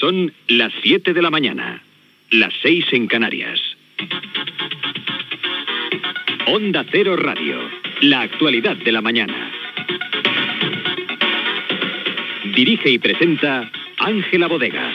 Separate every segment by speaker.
Speaker 1: Son las 7 de la mañana, las 6 en Canarias. Onda Cero Radio, la actualidad de la mañana. Dirige y presenta Ángela Bodega.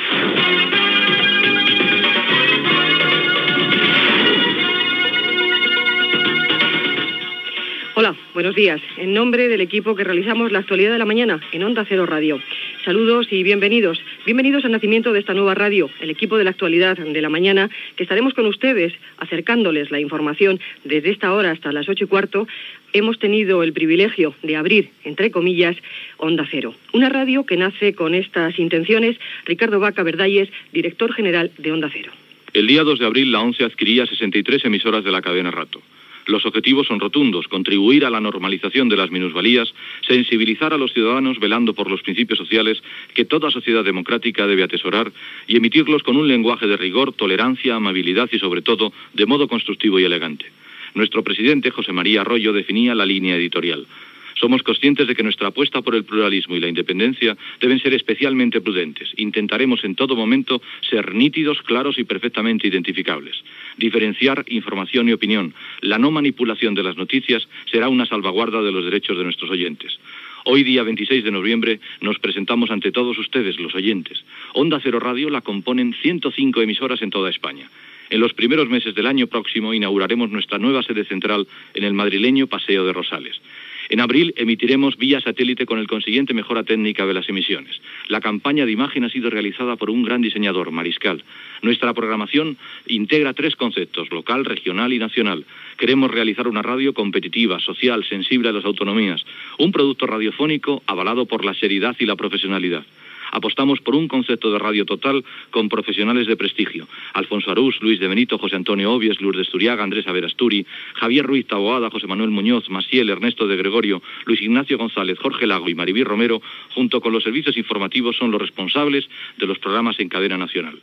Speaker 2: Hola, buenos días. En nombre del equipo que realizamos la actualidad de la mañana en Onda Cero Radio. Saludos y bienvenidos. Bienvenidos al nacimiento de esta nueva radio, el equipo de la actualidad de la mañana, que estaremos con ustedes acercándoles la información desde esta hora hasta las 8:15. Hemos tenido el privilegio de abrir, entre comillas, Onda Cero. Una radio que nace con estas intenciones. Ricardo Vaca Verdalles, director general de Onda Cero.
Speaker 3: El día 2 de abril la ONCE adquiría 63 emisoras de la cadena Rato. Los objetivos son rotundos: contribuir a la normalización de las minusvalías, sensibilizar a los ciudadanos velando por los principios sociales que toda sociedad democrática debe atesorar y emitirlos con un lenguaje de rigor, tolerancia, amabilidad y sobre todo de modo constructivo y elegante. Nuestro presidente, José María Arroyo, definía la línea editorial. Somos conscientes de que nuestra apuesta por el pluralismo y la independencia deben ser especialmente prudentes. Intentaremos en todo momento ser nítidos, claros y perfectamente identificables. Diferenciar información y opinión. La no manipulación de las noticias será una salvaguarda de los derechos de nuestros oyentes. Hoy, día 26 de noviembre, nos presentamos ante todos ustedes, los oyentes. Onda Cero Radio la componen 105 emisoras en toda España. En los primeros meses del año próximo inauguraremos nuestra nueva sede central en el madrileño Paseo de Rosales. En abril emitiremos vía satélite con el consiguiente mejora técnica de las emisiones. La campaña de imagen ha sido realizada por un gran diseñador, Mariscal. Nuestra programación integra 3 conceptos: local, regional y nacional. Queremos realizar una radio competitiva, social, sensible a las autonomías. Un producto radiofónico avalado por la seriedad y la profesionalidad. Apostamos por un concepto de radio total con profesionales de prestigio: Alfonso Arús, Luis de Benito, José Antonio Obies, Lourdes Turiaga, Andrés Averasturi, Javier Ruiz Taboada, José Manuel Muñoz, Maciel, Ernesto de Gregorio, Luis Ignacio González, Jorge Lago y Maribí Romero, junto con los servicios informativos, son los responsables de los programas en cadena nacional.